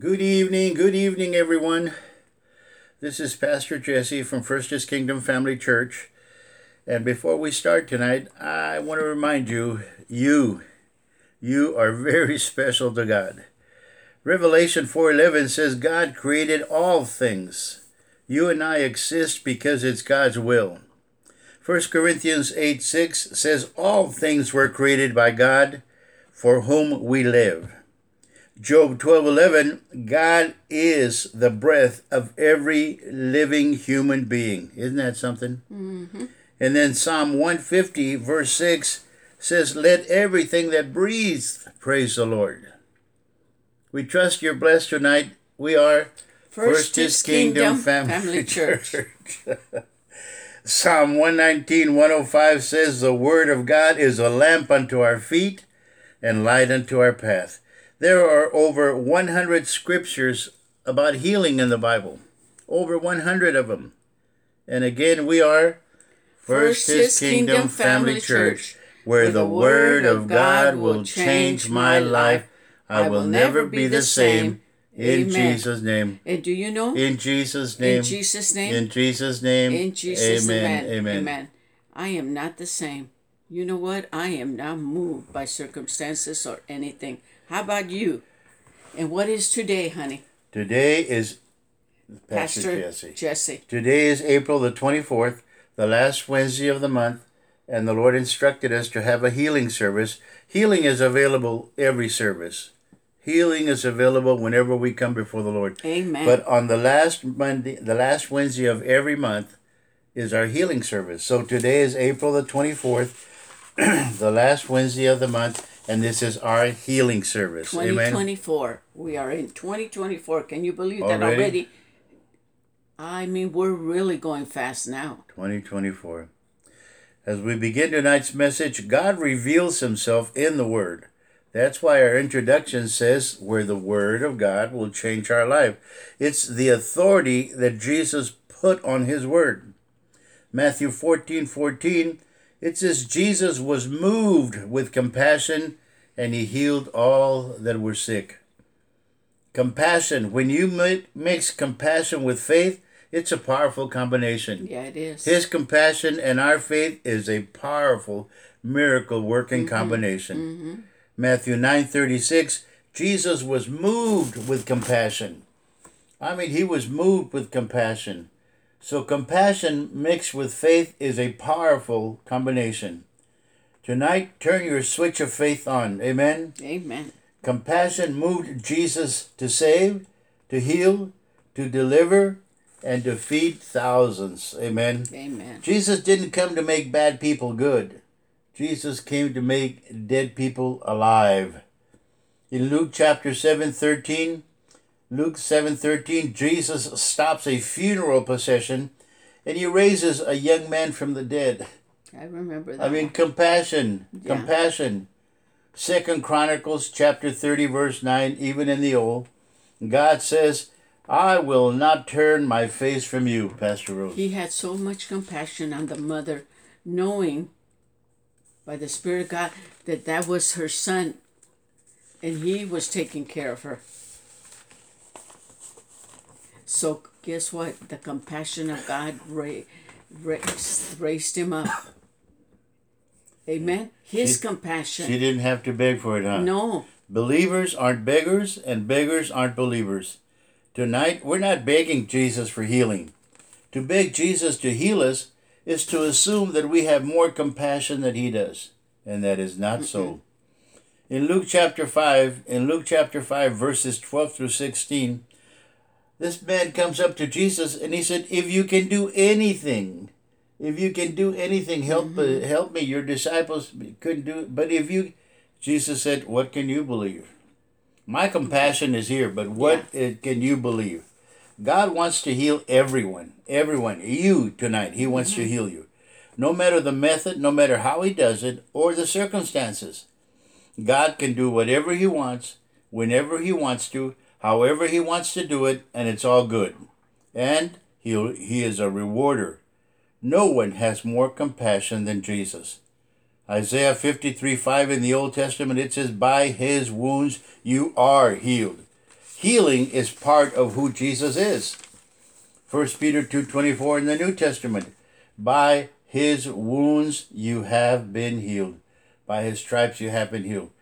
Good evening, everyone. This is Pastor Jesse from First Kingdom Family Church. And before we start tonight, I want to remind you are very special to God. Revelation 4:11 says God created all things. You and I exist because it's God's will. 1 Corinthians 8:6 says all things were created by God for whom we live. Job 12:11, God is the breath of every living human being. Isn't that something? Mm-hmm. And then Psalm 150 verse 6 says, let everything that breathes praise the Lord. We trust you're blessed tonight. We are First Kingdom Family Church. Psalm 119:105 says, the word of God is a lamp unto our feet and light unto our path. There are over 100 scriptures about healing in the Bible. Over 100 of them. And again, we are First Kingdom Family Church, where the Word of God will change my life. I will never be the same. In Jesus' name. And do you know? In Jesus' name. In Jesus' name. In Jesus' name. In Jesus' name. Amen. Amen. I am not the same. You know what? I am not moved by circumstances or anything. How about you? And what is today, honey? Today is Pastor Jesse. Today is April the 24th, the last Wednesday of the month, and the Lord instructed us to have a healing service. Healing is available every service. Healing is available whenever we come before the Lord. Amen. But on the last Wednesday of every month is our healing service. So today is April the 24th, the last Wednesday of the month. And this is our healing service. 2024. Amen. We are in 2024. Can you believe that already? I mean, we're really going fast now. 2024. As we begin tonight's message, God reveals himself in the Word. That's why our introduction says, where the Word of God will change our life. It's the authority that Jesus put on his Word. Matthew 14:14. It says Jesus was moved with compassion and he healed all that were sick. Compassion. When you mix compassion with faith, it's a powerful combination. Yeah, it is. His compassion and our faith is a powerful miracle working combination. Mm-hmm. Matthew 9:36. Jesus was moved with compassion. I mean, he was moved with compassion. So compassion mixed with faith is a powerful combination. Tonight, turn your switch of faith on. Amen? Amen. Compassion moved Jesus to save, to heal, to deliver, and to feed thousands. Amen? Amen. Jesus didn't come to make bad people good. Jesus came to make dead people alive. In Luke chapter 7:13, Luke 7:13, Jesus stops a funeral procession and he raises a young man from the dead. I remember that. Compassion. Yeah. Compassion. 2 Chronicles chapter 30 verse 9, even in the Old, God says, I will not turn my face from you, Pastor Rose. He had so much compassion on the mother, knowing by the Spirit of God that was her son and he was taking care of her. So guess what? The compassion of God raised him up. Amen? His compassion. She didn't have to beg for it, huh? No. Believers aren't beggars, and beggars aren't believers. Tonight, we're not begging Jesus for healing. To beg Jesus to heal us is to assume that we have more compassion than he does. And that is not so. In Luke chapter 5, verses 12 through 16, this man comes up to Jesus and he said, if you can do anything, help me. Your disciples couldn't do it. But Jesus said, what can you believe? My compassion is here, but what can you believe? God wants to heal everyone. You tonight, he wants to heal you. No matter the method, no matter how he does it, or the circumstances. God can do whatever he wants, whenever he wants to, however he wants to do it, and it's all good. And he is a rewarder. No one has more compassion than Jesus. Isaiah 53:5 in the Old Testament, it says, by his wounds you are healed. healing is part of who Jesus is. 1 Peter 2:24 in the New Testament. By his wounds you have been healed. By his stripes you have been healed.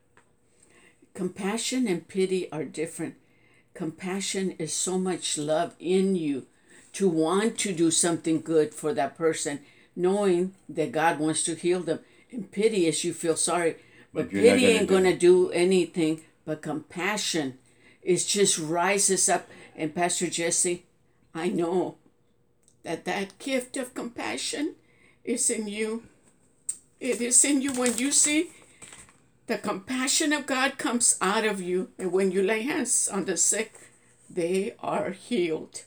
Compassion and pity are different. Compassion is so much love in you to want to do something good for that person, knowing that God wants to heal them. And pity is you feel sorry. But pity ain't going to do anything. But compassion is just rises up. And Pastor Jesse, I know that gift of compassion is in you. It is in you. When you see the compassion of God comes out of you, and when you lay hands on the sick, they are healed.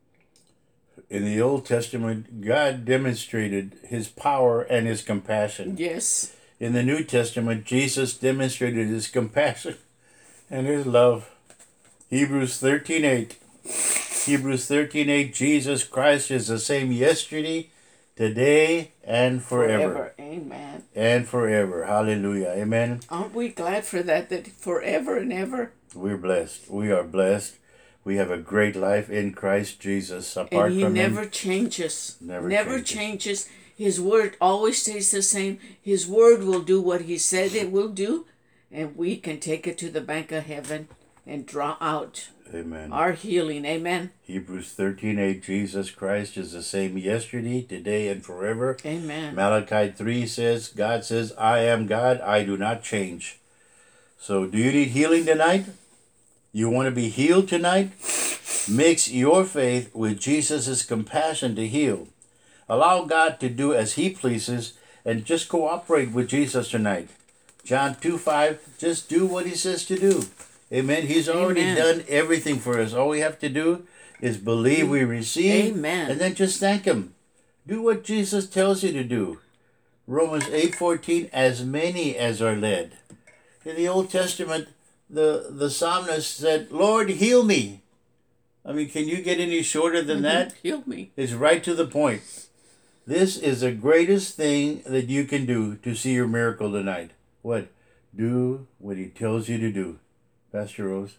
In the Old Testament, God demonstrated his power and his compassion. Yes. In the New Testament, Jesus demonstrated his compassion and his love. Hebrews 13:8. Hebrews 13:8. Jesus Christ is the same yesterday, today, and forever. Amen. And forever. Hallelujah. Amen. Aren't we glad for that forever and ever? We're blessed. We are blessed. We have a great life in Christ Jesus. Apart and he from never him, changes. Never changes. His word always stays the same. His word will do what he said it will do, and we can take it to the bank of heaven and draw out Amen. our healing. Amen. Hebrews 13:8. Jesus Christ is the same yesterday, today, and forever. Amen. Malachi 3 says, God says, I am God, I do not change. So do you need healing tonight? You want to be healed tonight? Mix your faith with Jesus' compassion to heal. Allow God to do as he pleases and just cooperate with Jesus tonight. John 2:5, just do what he says to do. Amen. He's already done everything for us. All we have to do is believe we receive. Amen. And then just thank him. Do what Jesus tells you to do. Romans 8:14, as many as are led. In the Old Testament, the psalmist said, Lord, heal me. I mean, can you get any shorter than that? Heal me. It's right to the point. This is the greatest thing that you can do to see your miracle tonight. What? Do what he tells you to do. Pastor Rose.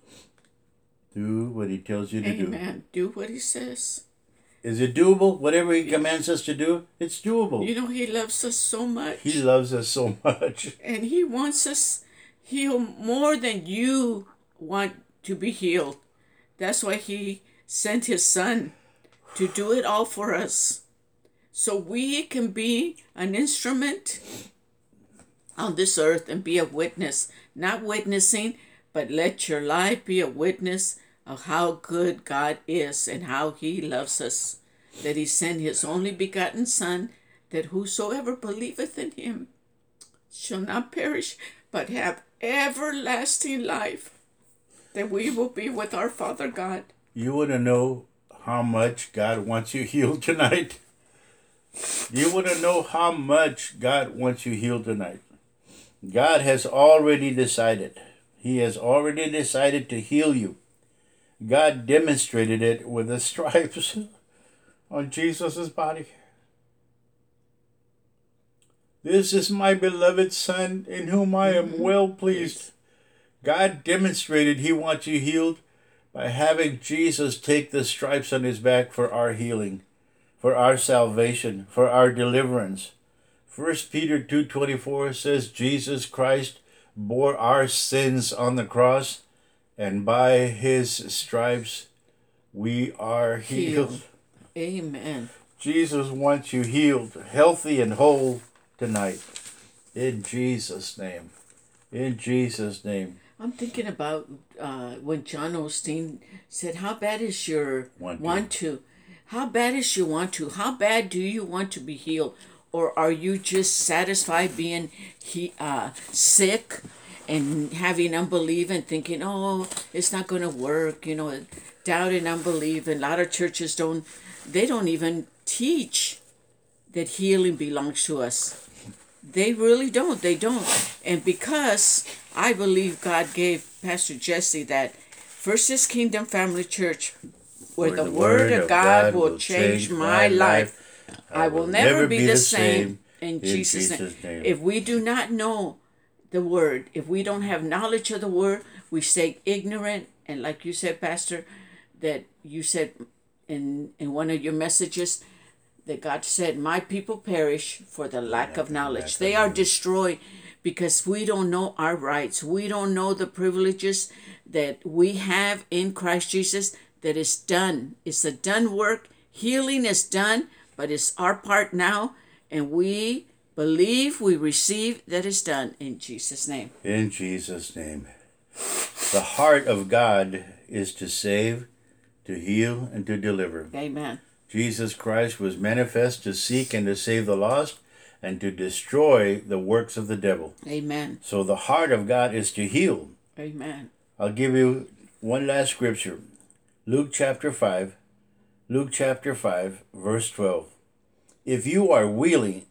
Do what he tells you to do. Amen. Do what he says. Is it doable? Whatever he commands us to do, it's doable. You know, he loves us so much. He loves us so much. And he wants us healed more than you want to be healed. That's why he sent his son to do it all for us. So we can be an instrument on this earth and be a witness. Not witnessing, but let your life be a witness of how good God is and how he loves us. That he sent his only begotten Son, that whosoever believeth in him shall not perish, but have everlasting life. That we will be with our Father God. You want to know how much God wants you healed tonight? You want to know how much God wants you healed tonight? God has already decided. He has already decided to heal you. God demonstrated it with the stripes on Jesus' body. This is my beloved Son, in whom I am well pleased. God demonstrated he wants you healed by having Jesus take the stripes on his back for our healing, for our salvation, for our deliverance. 1 Peter 2:24 says Jesus Christ bore our sins on the cross, and by his stripes we are healed. Amen. Jesus wants you healed, healthy and whole tonight. In Jesus' name. In Jesus' name. I'm thinking about when John Osteen said, how bad is your want to? How bad is your want to? How bad do you want to be healed? Or are you just satisfied being sick and having unbelief and thinking, oh, it's not going to work, you know, doubt and unbelief. And a lot of churches don't even teach that healing belongs to us. They really don't. They don't. And because I believe God gave Pastor Jesse that first is Kingdom Family Church, where the Word of God will change my life. I will never be the same in Jesus' name. If we do not know the Word, if we don't have knowledge of the Word, we stay ignorant And like you said, Pastor, that you said in one of your messages that God said, my people perish for the lack of knowledge. They are destroyed because we don't know our rights. We don't know the privileges that we have in Christ Jesus, that is done. It's a done work. Healing is done, but it's our part now. And we believe, we receive that it's done in Jesus' name. In Jesus' name. The heart of God is to save, to heal, and to deliver. Amen. Jesus Christ was manifest to seek and to save the lost and to destroy the works of the devil. Amen. So the heart of God is to heal. Amen. I'll give you one last scripture. Luke chapter 5, verse 12. If you are willing,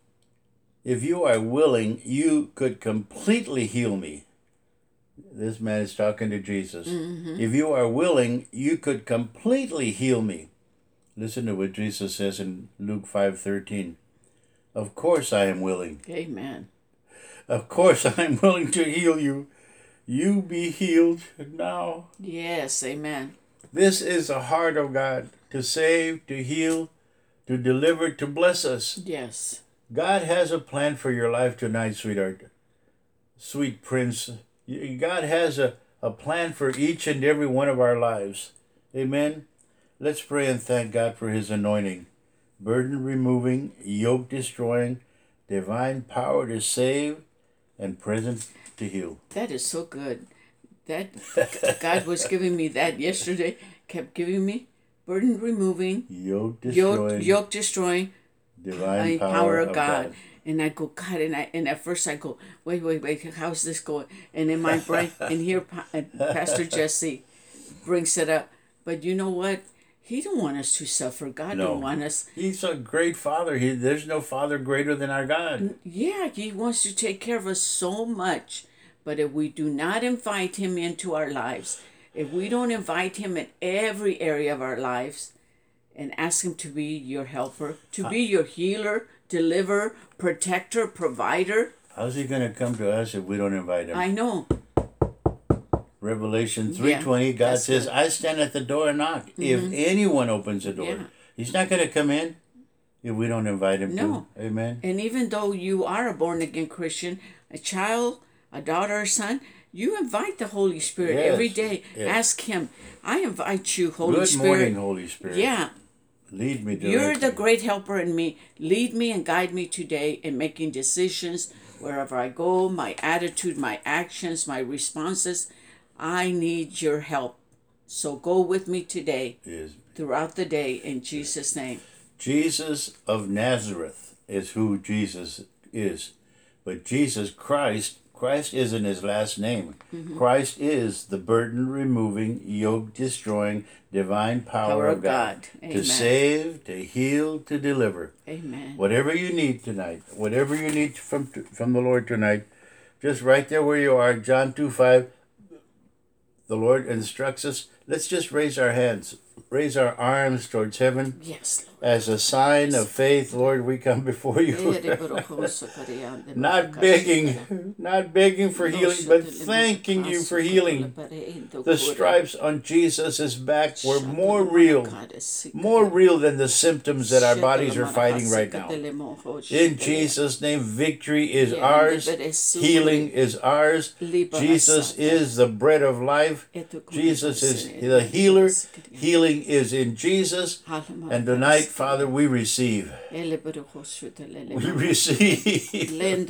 you could completely heal me. This man is talking to Jesus. Mm-hmm. If you are willing, you could completely heal me. Listen to what Jesus says in Luke 5:13. Of course I am willing. Amen. Of course I am willing to heal you. You be healed now. Yes, amen. This is the heart of God, to save, to heal, to deliver, to bless us. Yes. God has a plan for your life tonight, sweetheart. Sweet prince. God has a plan for each and every one of our lives. Amen. Let's pray and thank God for his anointing. Burden removing, yoke destroying, divine power to save, and present to heal. That is so good. That God was giving me that yesterday. Kept giving me burden removing, yoke destroying, divine power of God. And I go, God, and at first I go, wait, how's this going? And in my brain, and here Pastor Jesse brings it up. But you know what? He don't want us to suffer. God don't want us. He's a great father. There's no father greater than our God. Yeah, he wants to take care of us so much. But if we do not invite him into our lives, if we don't invite him in every area of our lives and ask him to be your helper, to be your healer, deliverer, protector, provider. How's he going to come to us if we don't invite him? I know. Revelation 3:20, God says, I stand at the door and knock. Mm-hmm. If anyone opens the door, he's not going to come in if we don't invite him to. Amen. And even though you are a born-again Christian, a child, a daughter or son, you invite the Holy Spirit every day. Yes. Ask him, I invite you, Holy Spirit. Good morning, Holy Spirit. Yeah. Lead me directly. You're the great helper in me. Lead me and guide me today in making decisions wherever I go, my attitude, my actions, my responses. I need your help. So go with me today, throughout the day, in Jesus' name. Jesus of Nazareth is who Jesus is. But Jesus Christ isn't his last name. Mm-hmm. Christ is the burden-removing, yoke-destroying, divine power of God. To save, to heal, to deliver. Amen. Whatever you need tonight, whatever you need from the Lord tonight, just right there where you are, John 2:5, the Lord instructs us, let's just raise our hands, raise our arms towards heaven. Yes, Lord. As a sign of faith, Lord, we come before you. Not begging for healing, but thanking you for healing. The stripes on Jesus' back were more real than the symptoms that our bodies are fighting right now. In Jesus' name, victory is ours. Healing is ours. Jesus is the bread of life. Jesus is the healer. Healing is in Jesus. And tonight, Father, we receive. We receive.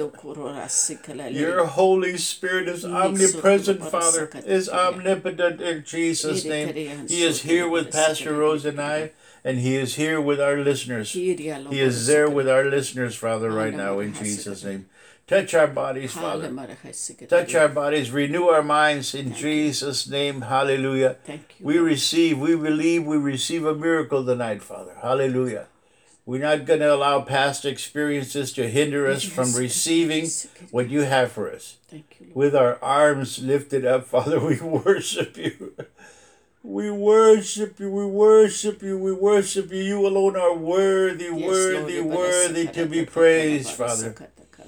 Your Holy Spirit is omnipresent, Father, is omnipotent in Jesus' name. He is here with Pastor Rose and I, and he is here with our listeners. He is there with our listeners, Father, right now, in Jesus' name. Touch our bodies, Father. Touch our bodies. Renew our minds in Jesus' name. Hallelujah. We receive, we believe, we receive a miracle tonight, Father. Hallelujah. We're not going to allow past experiences to hinder us from receiving what you have for us. With our arms lifted up, Father, we worship you. We worship you, we worship you, we worship you. You alone are worthy, worthy to be praised, Father.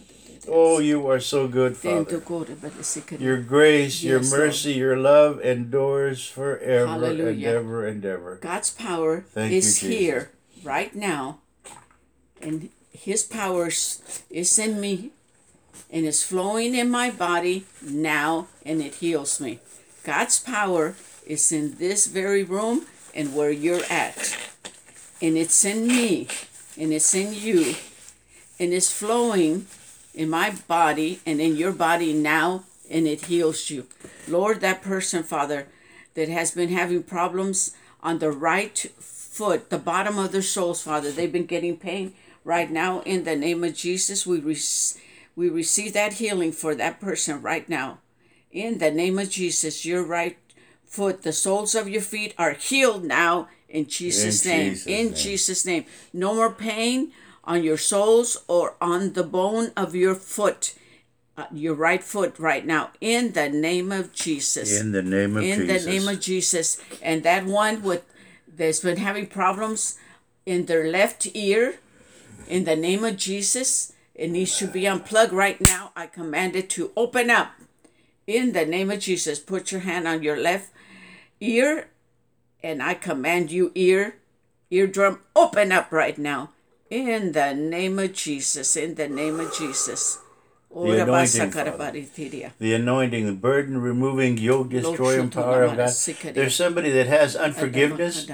Oh, you are so good, Father. Your grace, your mercy, your love endures forever and ever and ever. God's power is here right now, and His power is in me, and is flowing in my body now, and it heals me. God's power is in this very room and where you're at, and it's in me, and it's in you, and it's flowing in my body and in your body now, and it heals you. Lord, that person, Father, that has been having problems on the right foot, the bottom of their soles, Father, they've been getting pain right now. In the name of Jesus, we receive that healing for that person right now. In the name of Jesus, your right foot, the soles of your feet are healed now in Jesus' name. In Jesus' name. No more pain on your soles or on the bone of your foot, your right foot right now. In the name of Jesus. In the name of Jesus. In the name of Jesus. And that one that's been having problems in their left ear, in the name of Jesus, it needs to be unplugged right now. I command it to open up. In the name of Jesus, put your hand on your left ear, and I command you, eardrum, open up right now. In the name of Jesus, in the name of Jesus. The anointing, Father. The anointing, the burden removing, yoke destroying power of God. There's somebody that has unforgiveness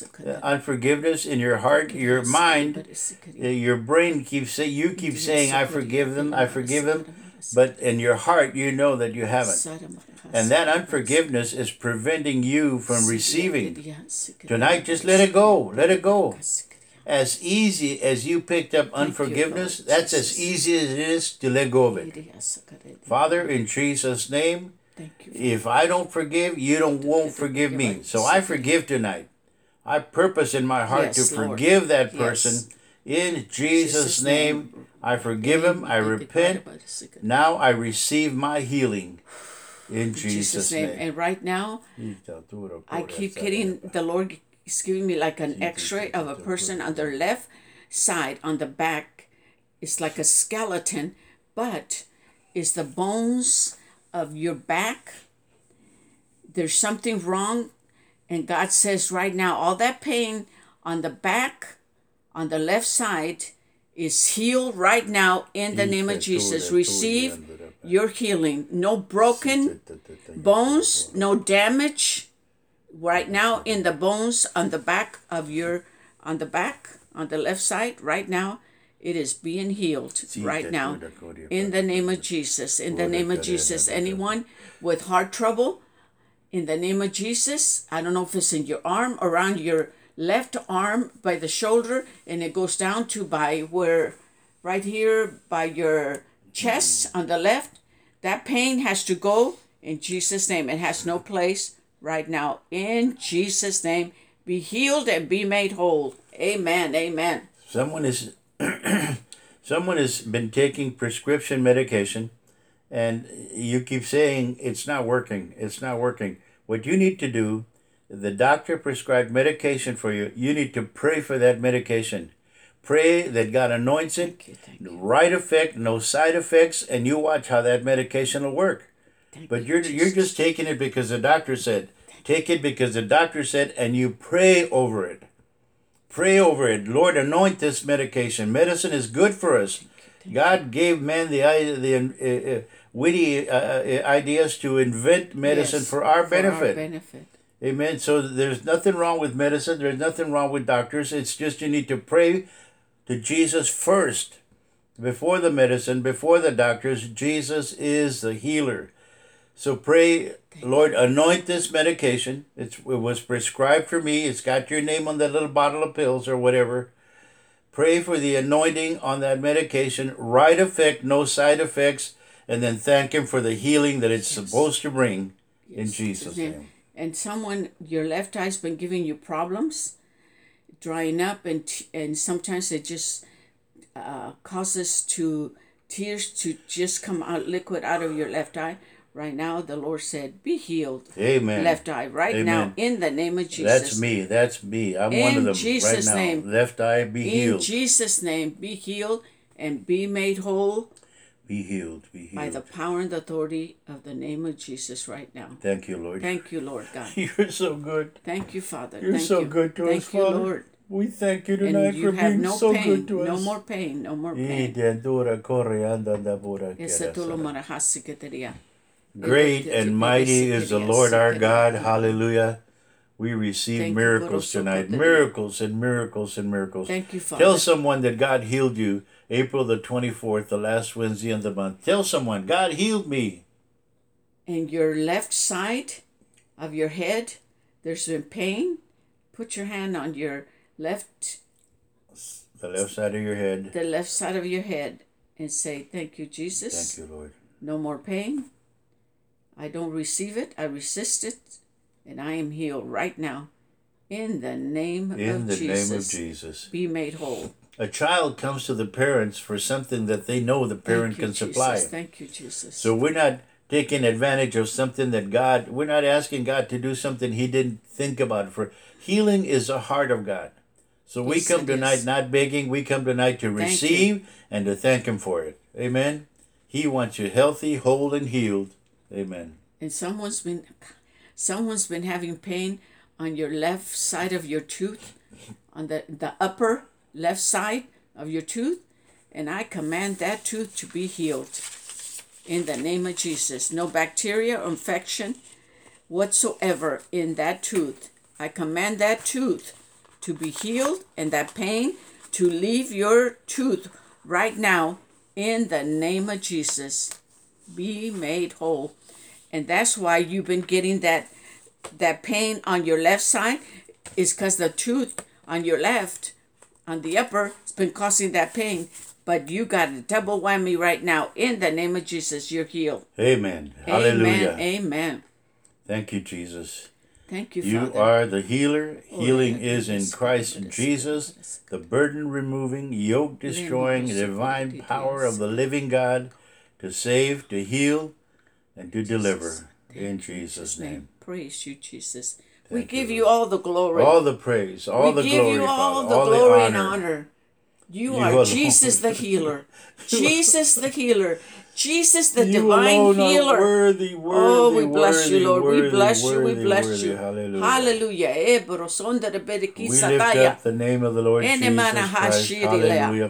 in your heart, your mind, your brain keeps saying, you keep saying, I forgive them, but in your heart you know that you haven't. And that unforgiveness is preventing you from receiving. Tonight, just let it go. Let it go. As easy as you picked up unforgiveness, that's as easy as it is to let go of it. Father, in Jesus' name, if I don't forgive, you won't forgive me. So I forgive tonight. I purpose in my heart to forgive that person. In Jesus' name, I forgive him. I repent. Now I receive my healing. In Jesus' name. And right now, I keep getting, the Lord is giving me like an x-ray of a person on their left side, on the back. It's like a skeleton, but it's the bones of your back. There's something wrong, and God says right now, all that pain on the back, on the left side, is healed right now in the name of Jesus. Receive your healing. No broken bones, no damage. Right now in the bones on the back of on the left side, right now, it is being healed right now. In the name of Jesus. In the name of Jesus. Anyone with heart trouble, in the name of Jesus, I don't know if it's in your arm, around your left arm by the shoulder, and it goes down to right here by your chest on the left. That pain has to go in Jesus' name. It has no place right now. In Jesus' name, be healed and be made whole. Amen. Amen. Someone has been taking prescription medication, and you keep saying it's not working. It's not working. What you need to do, the doctor prescribed medication for you. You need to pray for that medication. Pray that God anoints it, right effect, no side effects, and you watch how that medication will work. But you're just taking it because the doctor said. Take it because the doctor said, and you pray over it. Pray over it. Lord, anoint this medication. Medicine is good for us. God gave man the witty ideas to invent medicine for our benefit. Amen. So there's nothing wrong with medicine. There's nothing wrong with doctors. It's just you need to pray to Jesus first. Before the medicine, before the doctors, Jesus is the healer. So pray, Lord, anoint this medication. It was prescribed for me. It's got your name on that little bottle of pills or whatever. Pray for the anointing on that medication. Right effect, no side effects. And then thank Him for the healing that it's supposed to bring in Jesus' name. And someone, your left eye's been giving you problems, drying up, and sometimes it just causes tears to just come out, liquid out of your left eye. Right now, the Lord said, be healed. Amen. Left eye, right Amen. now, in the name of Jesus. That's me. I'm one of them Jesus' right now. Name. Left eye, be healed. In Jesus' name, be healed and be made whole. Be healed. Be healed. By the power and the authority of the name of Jesus right now. Thank you, Lord. Thank you, Lord God. You're so good. Thank you, Father. You're thank so you. good to us, Father. Father. Lord. We thank you tonight And you for have being no so pain, good to us. no more pain, no more pain. Great and mighty is the Lord our God. Hallelujah. We receive miracles tonight. Miracles and miracles and miracles. Thank you, Father. Tell someone that God healed you April the 24th, the last Wednesday of the month. Tell someone, God healed me. In your left side of your head, there's been pain. Put your hand on your left. The left side of your head. The left side of your head. And say, thank you, Jesus. Thank you, Lord. No more pain. I don't receive it. I resist it. And I am healed right now. In the name of Jesus. In the name of Jesus. Be made whole. A child comes to the parents for something that they know the parent can supply. Thank you, Jesus. So we're not taking advantage of something that we're not asking God to do something He didn't think about. For healing is the heart of God. So we come tonight not begging. We come tonight to receive and to thank Him for it. Amen. He wants you healthy, whole, and healed. Amen. And someone's been having pain on your left side of your tooth, on the upper left side of your tooth, and I command that tooth to be healed in the name of Jesus. No bacteria or infection whatsoever in that tooth. I command that tooth to be healed and that pain to leave your tooth right now in the name of Jesus. Be made whole. And that's why you've been getting that pain on your left side, is because the tooth on your left, on the upper, has been causing that pain. But you got a double whammy right now. In the name of Jesus, you're healed. Amen. Hallelujah. Amen. Thank you, Jesus. Thank you, You Father. are the healer. Healing is in Christ Jesus, the burden-removing, yoke-destroying, divine power of the living God to save, to heal, and to deliver. In Jesus' name. Praise you, Jesus. We give you all the glory. All the praise, all the glory, We give you all the glory and honor. You are Jesus the healer. Jesus the healer. Jesus the divine healer. Worthy, oh, we bless you, Lord. Worthy, we bless you. worthy, We bless worthy. you. Hallelujah. Hallelujah. We lift up the name of the Lord Jesus Christ. Hallelujah.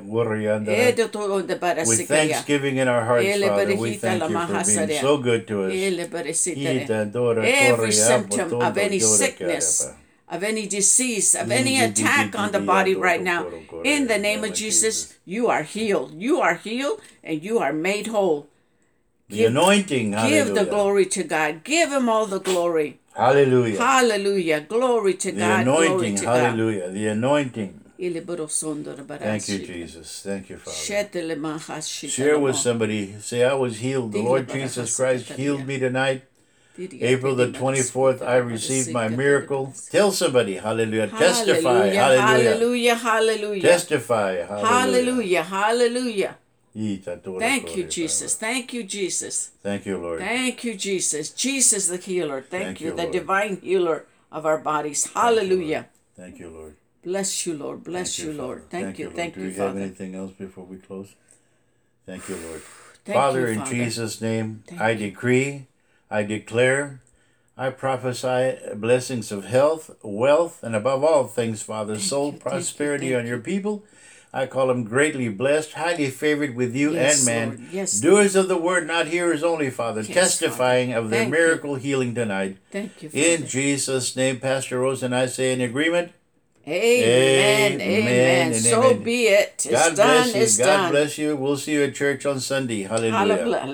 With thanksgiving in our hearts, Father, we thank you for being so good to us. Every symptom of any sickness, of any disease, of any attack on the body right now, in the name of Jesus, you are healed. You are healed and you are made whole. The anointing, hallelujah. Give the glory to God. Give Him all the glory. Hallelujah. Hallelujah. Glory to the God. The anointing, glory to hallelujah. God. The anointing. Thank Thank you, Jesus. Thank you, Father. Share Share with somebody. Say, I was healed. The Lord Jesus Christ healed me tonight. April the 24th, I received my miracle. Tell somebody, hallelujah. Testify, hallelujah. Hallelujah, hallelujah. Testify, hallelujah. Hallelujah, hallelujah. Thank you, Jesus. Thank you, Jesus. Thank you, Lord. Thank you, Jesus. Jesus the healer. Thank you, the Lord. divine healer of our bodies. Hallelujah. Thank you, Lord. Bless you, Lord. Bless you, Lord. Thank you, Father. Do you have anything else before we close? Thank you, Lord. Thank Father, you, in Father. Jesus' name, I decree, I declare, I prophesy blessings of health, wealth, and above all things, Father, soul prosperity on your people. I call them greatly blessed, highly favored with you and man. Lord. Yes, doers of the word, not hearers only, Father, testifying Father. of their miracle healing tonight. Thank you, Father. In Jesus' name, Pastor Rose and I say in agreement. Amen. Amen. So amen. Be it. God done. bless you. It's God done. bless you. We'll see you at church on Sunday. Hallelujah.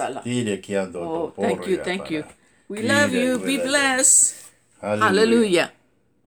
Oh, thank you. Thank you. We love you. Be blessed. Hallelujah.